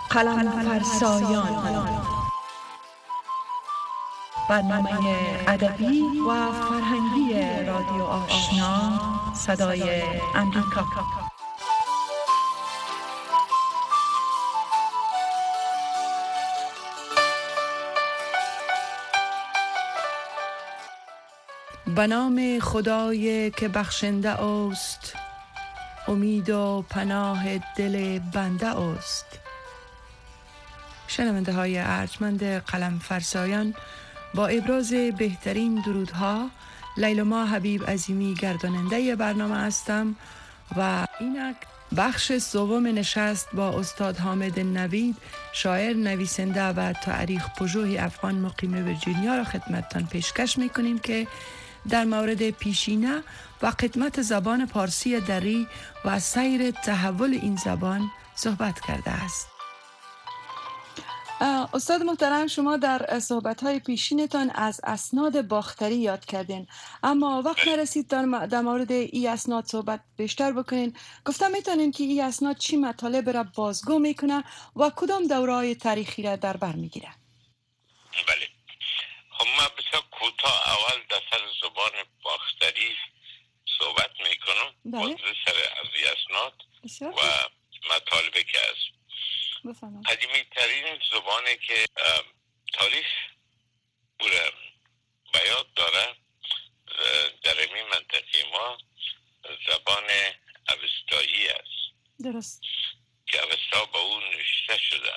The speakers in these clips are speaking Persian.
قلم فرسایان، برنامه ادبی و فرهنگی رادیو آشنا صدای امریکا. به نام خدای که بخشنده است، امید و پناه دل بنده است. شنونده های ارجمند قلم فرسایان، با ابراز بهترین درودها، لیلما حبیب عظیمی گرداننده برنامه هستم و اینک بخش سوم نشست با استاد حامد نوید، شاعر، نویسنده و تاریخ پژوه افغان مقیم ویرجینیا را خدمتتان پیشکش میکنیم که در مورد پیشینه و خدمت زبان پارسی دری و سیر تحول این زبان صحبت کرده است. استاد محترم، شما در صحبت‌های پیشینتان از اسناد باختری یاد کردین، اما وقت نرسید در مورد این اسناد صحبت بیشتر بکنین. گفتم میتونین که این اسناد چی مطالب را بازگو میکنه و کدام دوره‌های تاریخی را در بر میگیره؟ بله، خب من بسیار کوتاه اول در سر زبان باختری صحبت میکنم. بله. سر از اسناد و مطالبی که از قدیمی ترین زبانی که تاریخ به یاد داره در این منطقه ما زبان اوستایی است. درست. که اوستا با اون نوشته شده.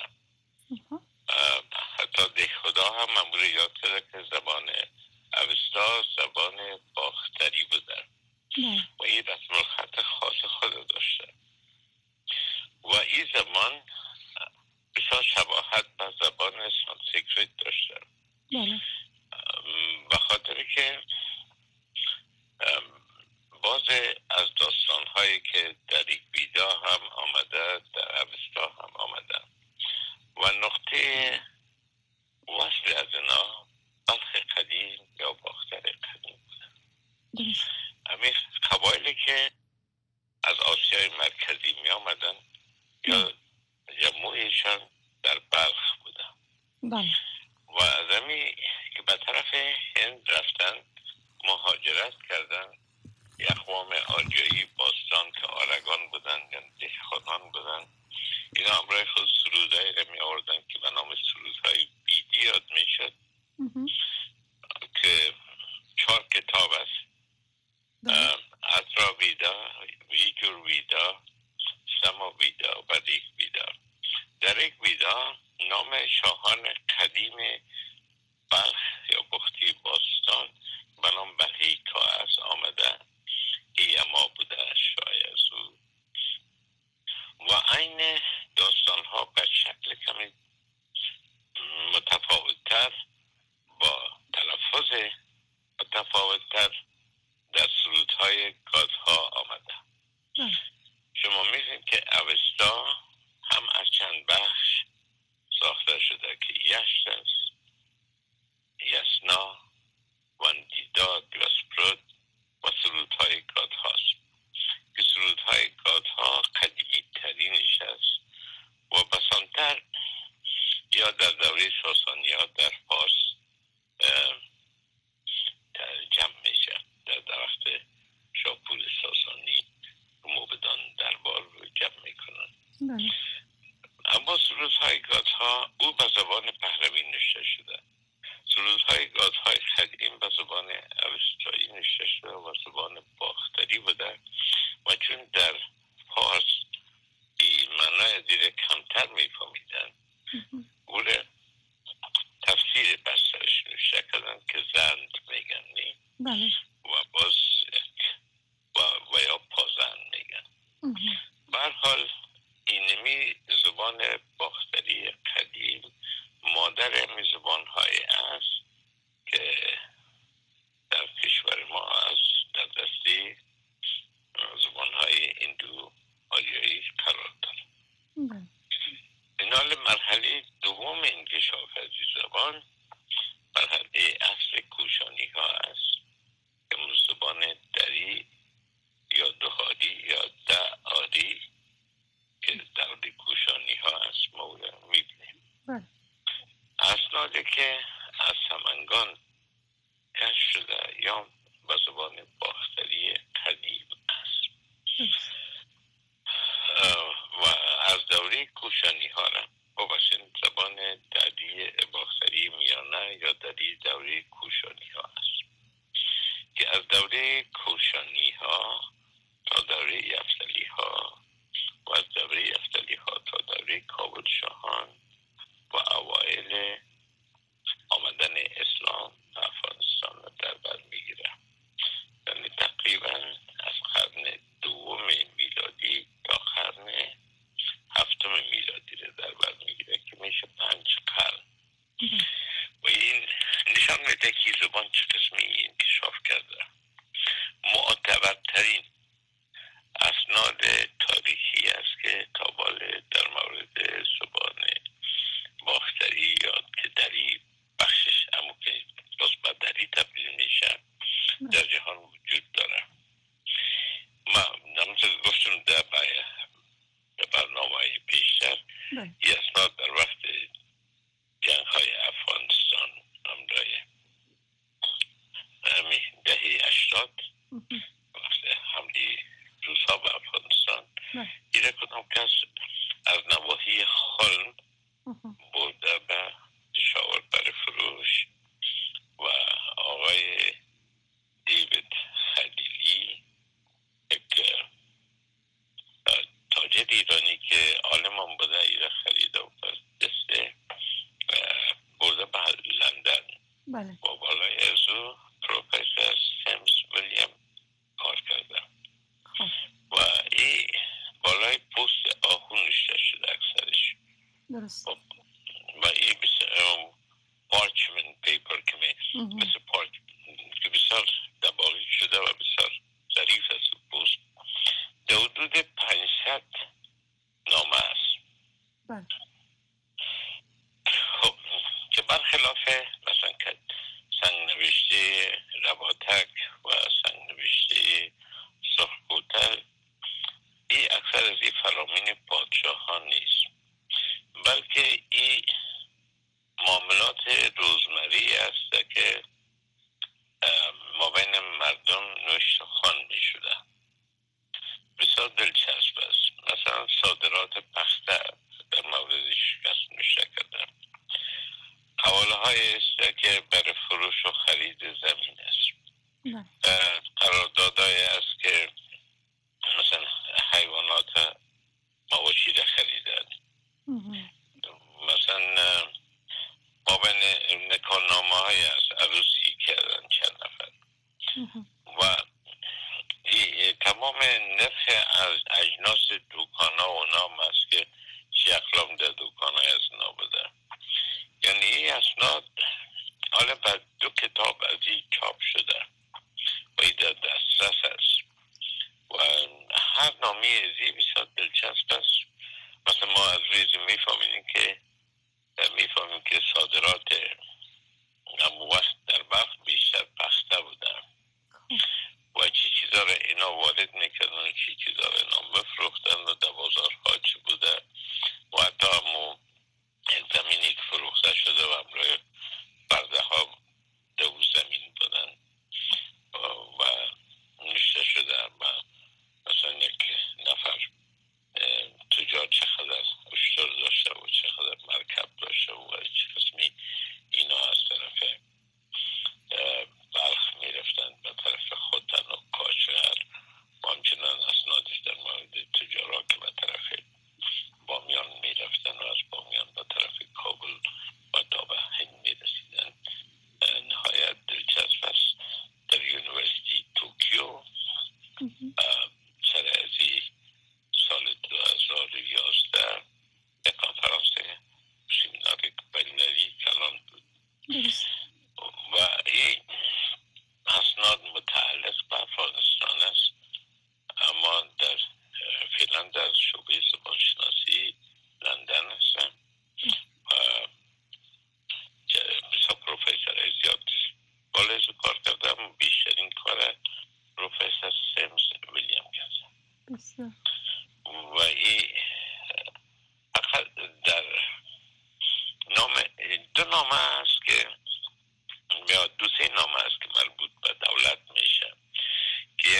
حتی ده خدا هم امور یاد کرده که زبان اوستا زبان باختری بوده و این رسم الخط خاص خود داشته و این زبان بسیار شباهت به زبان سانسکریت داشته. به خاطر که باز از داستان هایی که در ریگویدا هم آمده، در اوستا هم آمده و نقطه وصل از اینا بلخ قدیم یا باختر قدیم بوده. همین قبایلی که از آسیای مرکزی می آمدن یا جمعیشان در بلخ بودن و از همین که به طرف هند رفتن مهاجرت کردن. اقوام آریایی باستان که آرگان بودن یا دهقانان بودن، اینا همراه خود سرودهایی را می آوردن که به نام سرودهای بیدی یاد می شد که 4 کتاب است: اترا ویدا، ویجور ویدا، سما ویدا و ریگ ویدا. در ریگ ویدا نام شاهان قدیم بلخ یا بختی باستان به نام بلهیکا است آمده. ایما بوده شایع از او و این داستان ها به شکل کمی متفاوتتر با تلفظ متفاوتتر در سرودهای گادها آمده. شما می‌بینید که اوستا هم از چند بخش ساخته شده که یشت است، یسنا، وندیداد و سپرود و سرودهای گاد هاست که سرودهای گاد ها قدیمی ترینش است و بسانتر یا در دوره ساسانی یا در فارس جمع میشه. در وقت شاپور ساسانی موبدان دربار رو جمع میکنن. اما سرودهای گاد ها او به زبان پهلوی نوشته شده. سرودهای گادهای قدیم به زبان اوستایی نوشته شده و زبان باختری بوده و چون در فارس این معنای دیره کمتر میفهمیدن، او را تفسیر بسترش نوشته کردن که زند میگن نی و باز و یا پازند میگن. به هر حال اینمی زبان باختری قدیم مادر همی زبان های است که در کشور ما است، در دسته زبان های هندو آریایی قرار دارد. این حال مرحله دوم انکشاف از این زبان مرحله اصل کوشانی ها است که از سمنگان کشف شده یا به زبان باختری قدیم است و از دوره کوشانی ها را ببخشید زبان ددی باختری میانه یا ددی دوره کوشانی ها است که از دوره کوشانی ها تا دوره یفتلی ها و از دوره یفتلی ها تا دوره کابل شاهان و اوایل آمدن اسلام به افغانستان را در بر میگیره. یعنی تقریبا از قرن دوم میلادی تا قرن هفتم میلادی را در بر میگیره که میشه 5 قرن و این نشان میده که زبان چه قسمی انکشاف کرده. معتبرترین اسناد تاریخی است که تابال در مورد زبان باختری یا که دری بخشش همون که باز دری تبدیل میشه در جهان وجود داره. ما نمونطور گفتم در برنامه پیشتر یه اسناد در وقت جنگ های افغانستان همراه دهه 80 وقت حمله روس‌ها به افغانستان ایره کدام کس از نواحی خلم برده به تشاور بر فروش و آقای دیوید خلیلی یک تاجر ایرانی که عالمان بوده ایره خریده و پس دسته برده به لندن و بالای از او پروفسور سیمز ویلیام کار کرده و این بالای پست آهو نشته شده اکثرش درست و این پارچمنت پیپر که مثل که بسیار دباغی شده و بسیار ظریف است پست در حدود 500 نامه است خب که برخلاف مثلا سنگ نوشته رواتک و سنگ نوشته سرخکوتل این اکثر از این فرامین پادشاهان نیست بلکه این معاملات روزمری است که مابین مردم نوشته خوان می شده. بسیار دلچسب است. مثلا صادرات پخته در موردش شکست نوشته کرده. حواله های است که برای فروش و خرید زمین است. قراردادهای است که مثلا حیوانات مواشی را خریدن. مثلا بابن نکارنامه های است عروسی کردن چند نفر و تمام نرخ از اجناس دوکان ها و نام است که چی اقلام در دوکان های از نابوده. یعنی این اسناد حالا بر 2 کتاب از این چاپ شده و این در دسترس است و هر نامی از این بسیار دلچسب است. مثلا ما از روی میفهمیم که صادرات همون وقت در وقت بیشتر پخته بودن و چی چیزا را اینا وارد میکردن و چی چیزا را اینا مفروختن و در بازارها چی بوده و حتی همون زمینی که فروخته شده و همراه برده ها دو زمین بودن و نشته شده و مثلا یک نفر تجار چقدر اشتر داشته و چقدر مرکب داشته و چه قسمی اینا از طرف بلخ میرفتن به طرف خوتن و کاشغر و همچنان اسنادش در مورد تجارا که به طرف بامیان میرفتن و از بامیان به طرف کابل و تا به هند میرسیدن. نهایت دلچسب است. در یونیورسیتی توکیو سر ازی سال 2011 یک کنفرانس سیمینار بین‌المللی کلان بود و این اسناد متعلق به افغانستان است اما در فعلا در شعبه زبانشناسی لندن هستم و بسیار پروفسور زیادی بالای کار کردم. بیشترین کار پروفسور سیمز ویلیام کردم و این در 2 نامه است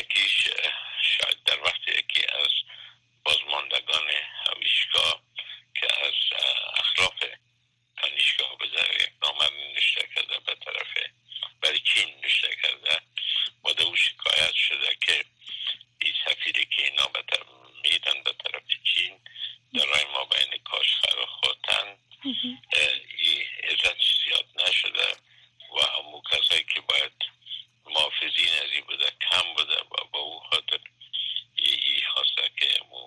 یکیش شاید در وقت یکی از بازماندگان هویشگاه که از اخلاف کنیشگاه به در یک نامه نوشته کرده به طرف برای چین نوشته کرده با او شکایت شده که این سفیری که اینا میدن به طرف چین در رای ما بین کاشغر و خوتن این عزت زیاد نشده و همون کسایی که باید محافظین از این بوده کم بوده و با او خاطر این خواسته که امو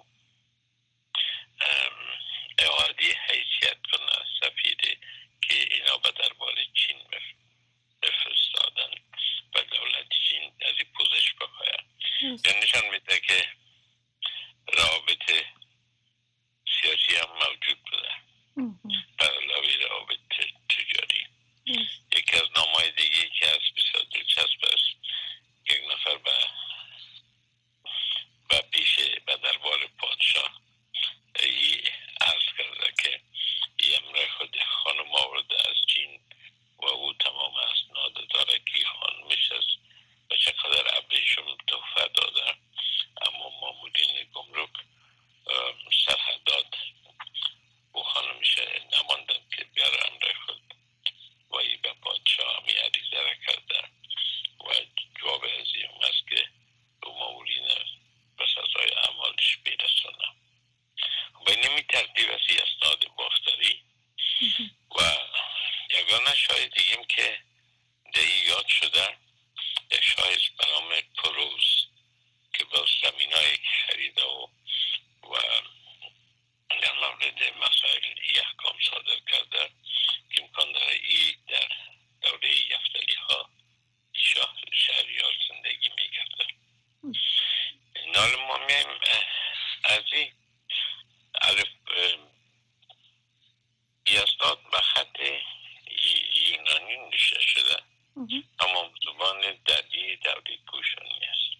اعادی حیثیت کنه سفیری که اینا به دربار چین بفرستادن و دولت چین از این پوزش بخواهد. یعنی نشان میده که روابط سیاسی هم موجود بوده به علاوه روابط تجاری. یکی از نامه‌های دیگه که از بسیار دلچسب است، یک نفر به پیش به دربار پادشاه عرض کرده که این امر خود خانم آورده از چین و او تمام اسناد داره که خانمش است و چقدر عبیشون تحفه داده، اما مامورین گمرک سرحدات و خانمش نماندن که بیاره امر خود و ای به پادشاه همی عریضه را کرده و جواب از این است که او مامورین به سزای اعمالش برسانه. و اینمی ترتیب از این اسناد باختری و یگانه شاهد دیگیم که دهی یاد شده یک شاهد به نام پروز که با زمین های خریده و در مورد مسائل ای احکام صادر کرده که امکان داره ای در دوره یفتلی ها شهریار زندگی میکرده. نال ما میم از این الف اسناد به خط یونانی نوشته شده اما زبان دری دوره کوشانی است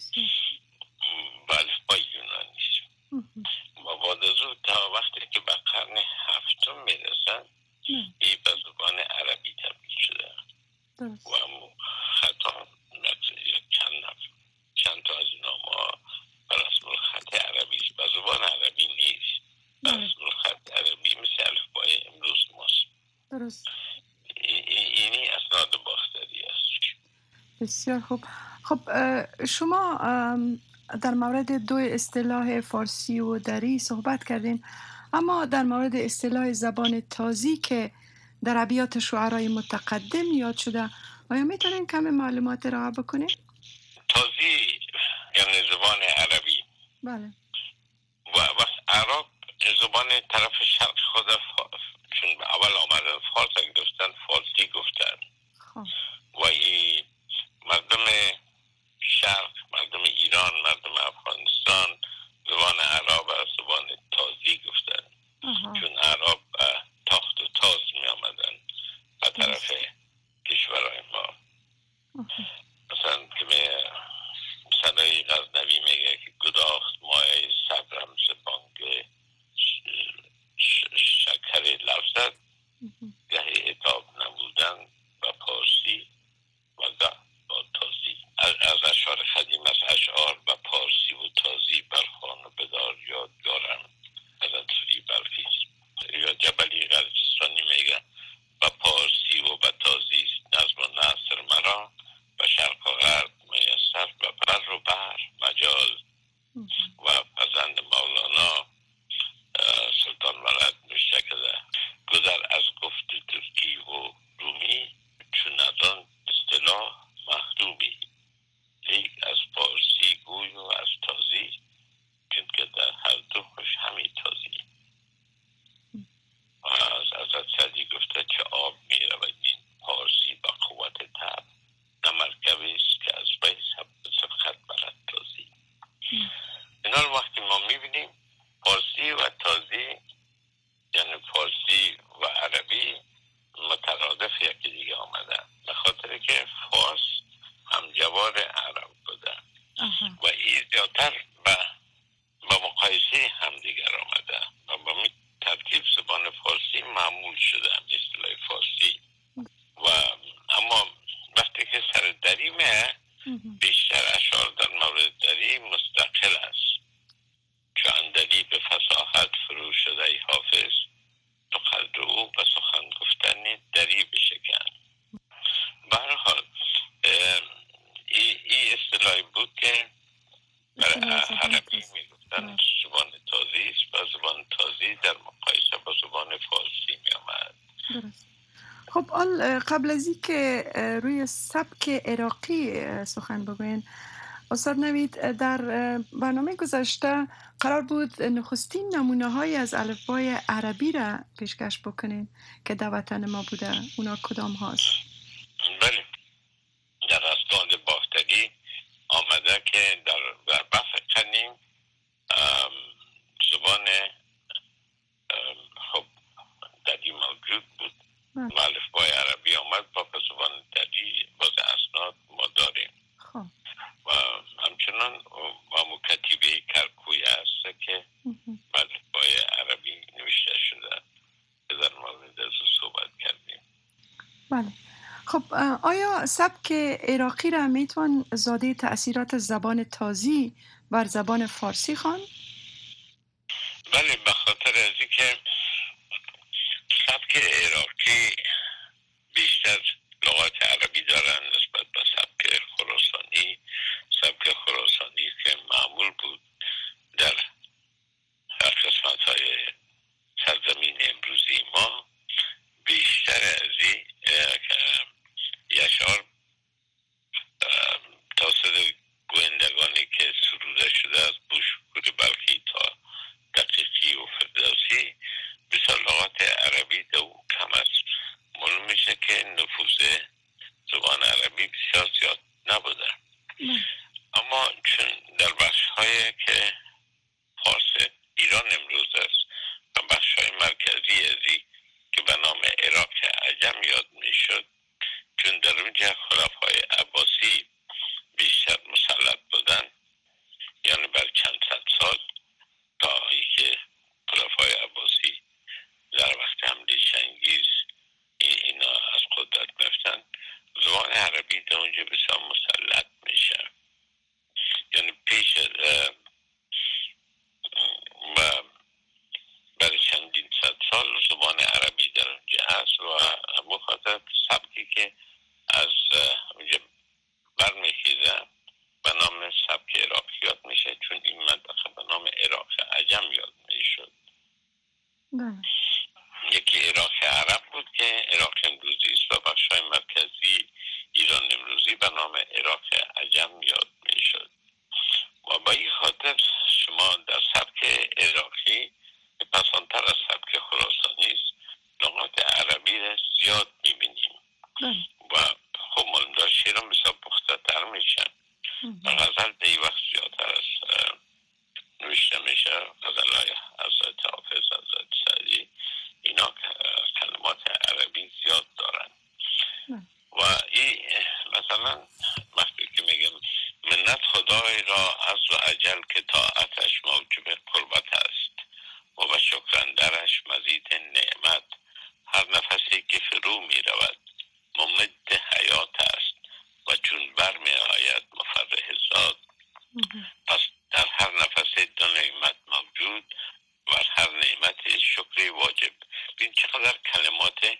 و الفبای یونانی است و بعد از او تا وقتی که به قرن هفتم میرسن این به زبان عربی تبدیل شده و همون خطا چند تا از این ها بر رسم الخط عربی است، به زبان عربی نیست، بر رسم الخط عربی مثل الفبای امروز ماست. درست. اینی اسناد باختری است. بسیار خوب. خب شما در مورد دو اصطلاح فارسی و دری صحبت کردین، اما در مورد اصطلاح زبان تازی که در ابیات شعرای متقدم یاد شده آیا میتونین کم معلومات ارائه بکنین؟ تازی یعنی زبان عربی. بله. و عرب زبان طرف شرق خود چون اول آمدن فارس گفتن فارسی گفتن و این مردم شرق، مردم ایران، مردم افغانستان زبان عرب از زبان تازی گفتن چون عرب تاخت و تاز می آمدن به طرف کشورهای ما. مثلا که صدای غزنوی میگه که گداخت مایه صبرم زبانگ شکر لفظت گهی اتاب نبودن و پارسی و گه با تازی. از اشعار خدیم از اشعار و پارسی و تازی برخوان و بدار یادگارم علتفری برفیز. یا جبلی غرجستانی میگه و پارسی و به تازی نظم و نصر مرا و شرق و غرب میسر و بر و بر مجاز. و پزند مولانا سلطان ولد نوشته کرده گذر از گفت ترکی و رومی چون از آن اصطلاح محرومی لیک از پارسی گوی و از تازی چون که در هر دو خوش همی تازی. و از حضرت سعدی گفته که آب می رود این پارسی با قوت تب نه مرکبی است که از بی سبخت برد تازی. اینا وقتی ما می بینیم فارسی و تازی یعنی فارسی و عربی مترادف یکی دیگه آمده به خاطر که فارس هم جوار عرب بوده و این زیادتر به مقایسه هم دیگر آمده و با می ترکیب زبان فارسی معمول شده اصطلاح فارسی. و اما وقتی که سر دریمه بیشتر اشعار در مورد سوال قبل از این که روی سبک عراقی سخن بگوین، استاد نوید، در برنامه گذشته قرار بود نخستین نمونه های از الفبای عربی را پیشکش بکنین که در وطن ما بوده. اونا کدام هاست؟ بله، در اسناد باختری آمده که در بحث قدیم زبان خب ددی موجود بود. الفبای عربی آمد با زبان ددی باز اسناد ما داریم. و همچنان با کتیبه کرکوی هست که الفبای عربی نوشته شده که در مورد از صحبت کردیم. بله. خب آیا سبک عراقی را میتوان زاده تأثیرات زبان تازی بر زبان فارسی خواند؟ بله، به خاطر از اینکه سبک عراقی بیشتر لغات عربی دارن نسبت به سبک خراسانی. سبک خراسانی که معمول بود در قسمت های سرزمین امروزی ما، بیشتر از این یشار توسط گویندگانی که سروده شده از بوشکور بلخی تا دقیقی و فردوسی، بسیار لغات عربی دو کم است. معلوم میشه که نفوذ زبان عربی بسیار زیاد نبوده. اما چون در بخش های که فارس ایران امروز است و بخش های مرکزی ازی که به نام عراق عجم یاد میشد، چون در اونجا خلفای عباسی بیشتر مسلط بودن، یعنی بر چند صد سال تا ای که خلفای عباسی در وقت حمله چنگیز اینا از قدرت رفتن، زبان عربی در اونجا بسیار مسلط میشه. یعنی پیش برای چندین صد سال زبان عربی در اونجا هست و مخاطب سبکی که از اونجا برمیخیزه به نام سبک عراق یاد میشه، چون این منطقه به نام عراق عجم یاد میشد. یکی عراق عرب بود که عراق امروزی است و بخشای مرکزی ایران امروزی به نام عراق عجم یاد میشد. و با این خاطر شما در سبک عراقی پسانتر از سبک خراسانی است، لغات عربی را زیاد میبینیم و خب معلوم دار شیران بسیار پخته تر میشن و غزل دی وقت زیادتر از نوشته میشه. غزل های حضرت حافظ، حضرت سعدی، اینا کلمات عربی زیاد دارن. و این مثلا وقتی که میگم منت خدای را از و عجل که طاعتش موجب قربت است و به شکرندرش مزید نعمت، هر نفسی که فرو می رود ممد حیات است و چون بر می آید مفرح زاد. پس در هر نفس دو نعمت موجود و هر نعمت شکر واجب. بین چقدر کلمات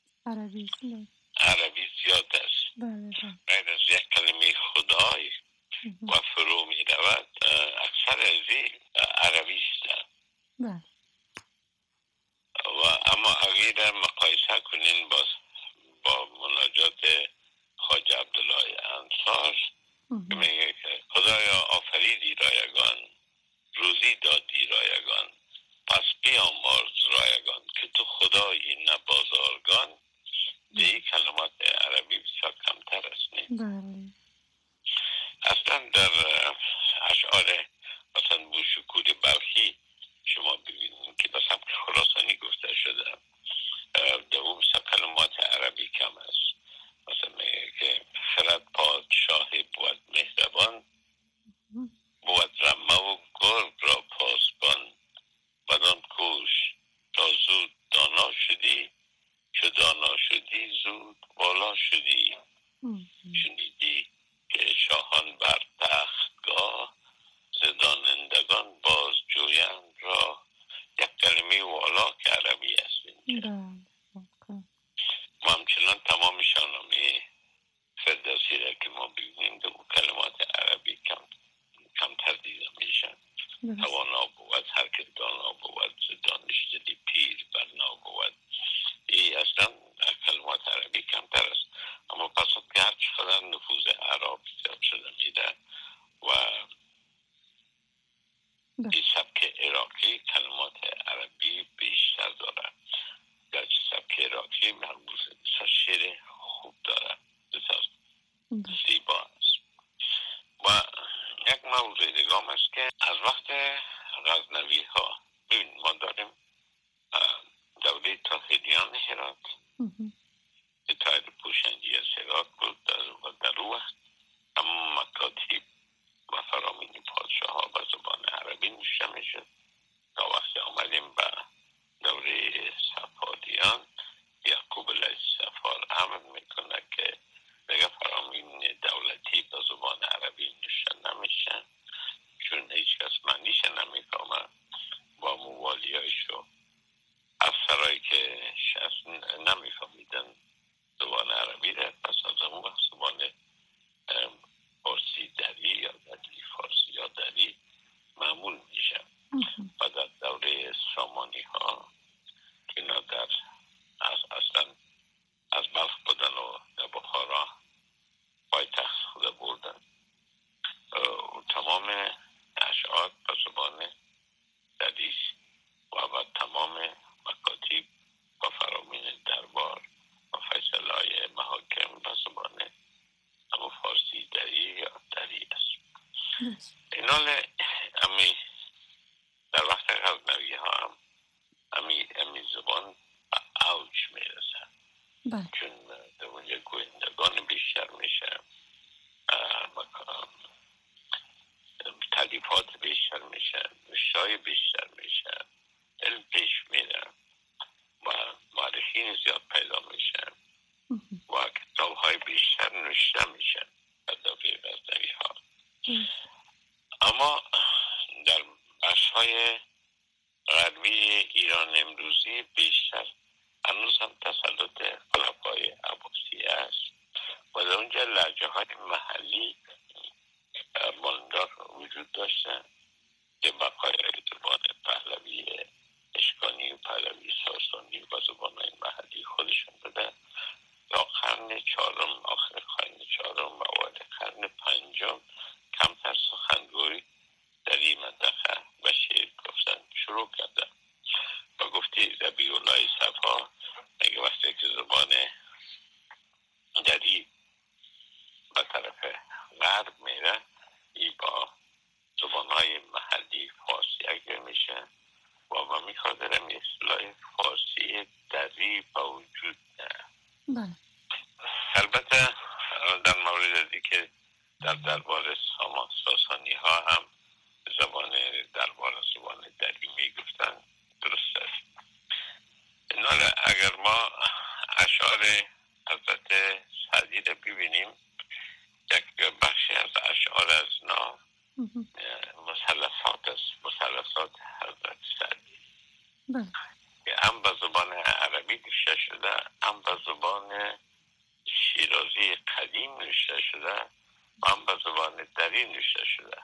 عربی زیاد است. غیر از یک کلمه خدای و فرو می رود اکثر ازی عربی است. و اما اگر مقایسه کنین با مناجات خواجه عبدالله انصار که میگه که خدایا آفریدی رایگان، روزی دادی رایگان، پس بیامرز رایگان که تو خدایی نه بازارگان. دیگه کلمات عربی بسیار کمتر است. اصلا در اشعار مثلا بوشکور بلخی شما ببینید که به سبک خراسانی گفته شده، دوم کلمات عربی کم است. مثلا میگه که خرد پادشاه بود مهربان، بود رمه و گرگ را پاسبان، بدان کوش تا زود دانا شدی، چو دانا شدی زود بالا شدی. شنیدی که شاهان بر تختگاه، زدانندگان باز جویند را. یک کلمه والا که عربی است اینجا. و همچنان تمام شاهنامه فردوسی را که ما ببینیم دو کلمات عربی کمتر دیده میشن. توانا بود هر که دانا بود، دانشجوی پیر برنا بود. این اصلا کلمات عربی این سبک عراقی کلمات عربی بیشتر داره، در سبک عراقی مربوط بسیار شعر خوب داره، بسیار زیبا است. و یک موضوع دیگه هم است که از وقت غزنوی ها ببین ما داریم دوله تاهریان هرات، اتحاد پوشنگی از هرات بود و در او وقت تمام مکاتیب و فرامین پادشاه ها به زبان عربی نوشته میشد. تا وقتی آمدیم به دوره صفاریان، یعقوب علیه السفار امر میکنه که دیگه فرامین دولتی به زبان عربی نوشته نمیشه، چون هیچ کس معنیش نمیفهمه. با موالیایش و افسرهایی که نمیفهمیدن زبان عربی را، پس از اون وقت زبان فارسی دری یا دری فارسی یا دری معمول میشه. و در دوره سامانی ها که اینا در اصلا از بلخ بودن و در بخارا پایتخت خود بردن و تمام اشعار به زبان دری و تمام مکاتیب و فرامین دربار و فیصله های محاکم به زبان اما فارسی دری یا دری است. اینال امی در وقت غزنوی ها هم امی زبان اوج میرسه، چون در اونجا گویندگان بیشتر میشه، تالیفات بیشتر میشه، نوشته‌های بیشتر میشه، علم پیش میره و مورخین زیاد پیدا میشه و کتاب‌های بیشتر نوشته میشه در دوره غزنوی ها. اما در بخش‌های غربی ایران امروزی بیشتر هنوز هم تسلط خلفای عباسیه است و در اونجا لهجه‌های محلی ماندار وجود داشته که بقایای زبان پهلوی اشکانی و پهلوی ساسانی و زبان‌های محلی خودشون بده. تا قرن چهارم، آخر قرن چهارم و اوایل قرن پنجم کمتر سخنگوی در این منطقه و شعر گفتن شروع کرده و گفتی ربیع الله صفا میگه وقتی که زبان دری به طرف غرب میره ای با زبانهای محلی فارسی اگر میشه و ما میخوادرم اصطلاح فارسی دری با وجود نه. البته در مورد دیگه در دربار ساسانی ها هم زبان دربار زبان دری میگفتن، درست است. اینا اگر ما اشعار حضرت سعدی رو ببینیم، یک بخشی از اشعار از نا مثلثات است، مثلثات حضرت سعدی که هم به زبان عربی نوشته شده، هم به زبان شیرازی قدیم نوشته شده و هم به زبان دری نوشته شده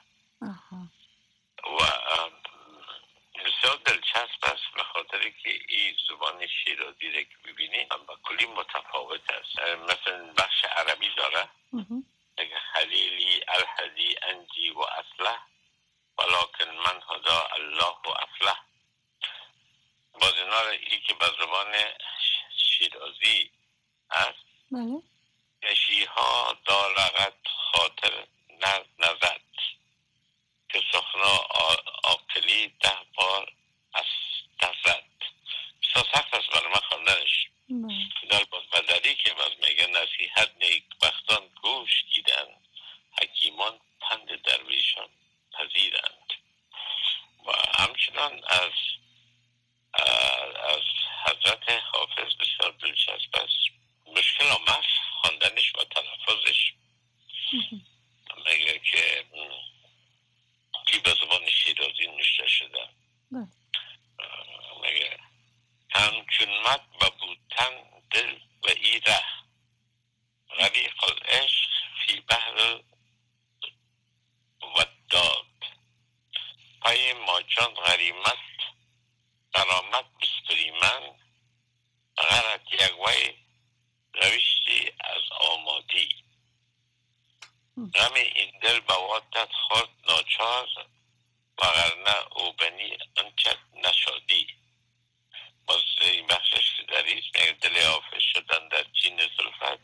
و بسیار دلچسب است به خاطر که این زبان شیرازی را که ببینید با کلی متفاوت است. مثلا بخش عربی داره خلیلی الهدی انجی و اصله ولکن من هدا الله و افله. باز اینا را ای که به زبان شیرازی است نشیها دارغت خاطر نزد که سخنا عاقلی 10 بار از دزد. بسیار سخت است برای من خواندنش. در باز بدلی که باز میگه نصیحت نیکبختان گوش دیدن، حکیمان پند درویشان پذیرند. و همچنان از حضرت حافظ بسیار دلچسب است. مشکل آمد خواندنش و تلفظش. میگه که کی به زبان شیرازی نوشته شده، میگه همچون مد و بودن دل و ایره غریق العشق فی بحر و داد پای ماجان غریمت قرامت بسپریمن غرد یک وی روشتی از آمادی غم این دل بوادت خورد ناچار وگرنه او بنی آنچه نشادی. باز این بخشش که در ایست میگه دل حافظ شدن در چین زلفت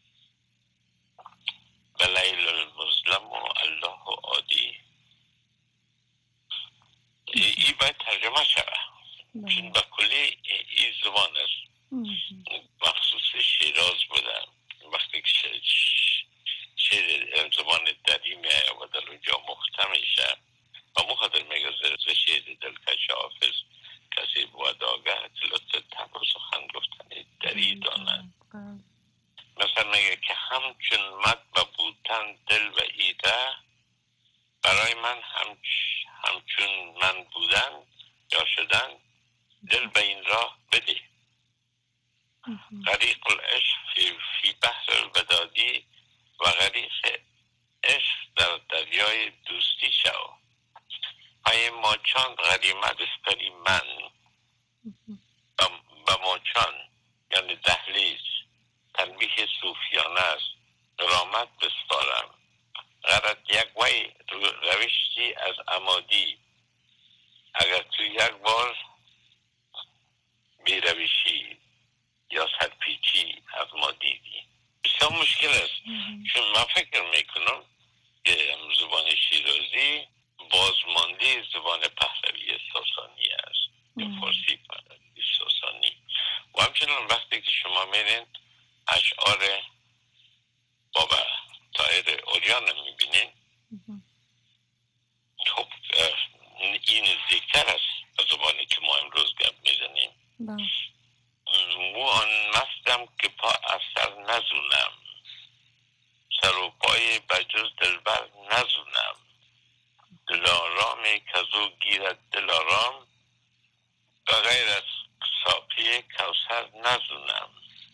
و لیل المظلم و الله عادی. ای باید ترجمه شده چون به کلی این زبان است. مخصوص شیراز بودم وقتی که شعر زبان دری میآید و در اونجا مختم میشه و مخاطر میگه ز شعر دلکش حافظ کسی بود آگه لطف تب و سخن گفتن دری دانند. مثلا میگه که همچون مد و بودن دل و ایده برای من همچون من بودن یا شدن دل به این راه بده. غریق العشق فی بحر الودادی و غریق عشق در دریای دوستی شو. های ماچان غریمت اسپری من به ماچان یعنی دهلیز تنبیه صوفیانه است رامت بسپارم. غرد یک وی روشتی از عمادی اگر تو یک بار بیروشی یا سرپیچی از ما دیدی. بسیار مشکل است چون من فکر میکنم که زبان شیرازی بازمانده زبان پهلوی ساسانی است یا فارسی پهلوی ساسانی. و همچنان وقتی که شما میرین اشعار بابا طاهر اوریان میبینین خب این نزدیکتر است از زبانی که ما امروز گپ میزنیم. مو آن مستم که پا از سر نزونم سر و پای بجز دلبر نزونم دلارامی که زو گیرد دلارام و غیر از ساقی کوثر نزونم.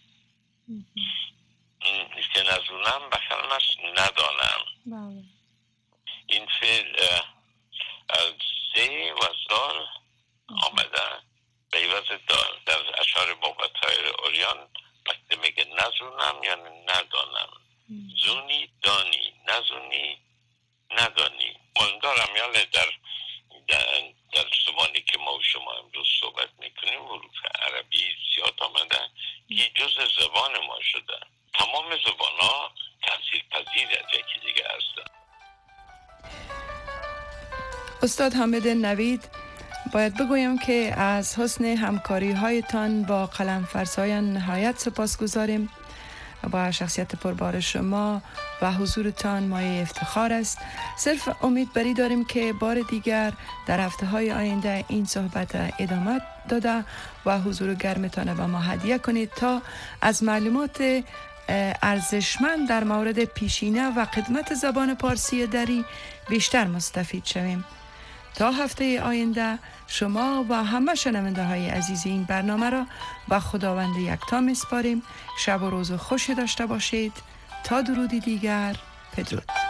که نزونم به کلمش ندانم. این فعل از زی و زال آمده به عوض دال در اشعار بابا طاهر اوریان وقتی میگه نزونم یعنی ندانم. زونی دانی نزونی ندانی. من دارم یعنی در زبانی که ما و شما امروز صحبت میکنیم حروف عربی زیاد آمده که جز زبان ما شده. تمام زبان ها تأثیر پذیر از یکی دیگه هستن. استاد حامد نوید، باید بگویم که از حسن همکاری هایتان با قلم فرسایان نهایت سپاس گذاریم. با شخصیت پربار شما و حضورتان مایه افتخار است. صرف امید بری داریم که بار دیگر در هفته های آینده این صحبت ادامه داده و حضور گرمتان به ما هدیه کنید تا از معلومات ارزشمند در مورد پیشینه و خدمت زبان پارسی دری بیشتر مستفید شویم. تا هفته آینده شما و همه شنونده های عزیز این برنامه را به خداوند یکتا میسپاریم. شب و روز خوشی داشته باشید. تا درودی دیگر، بدرود.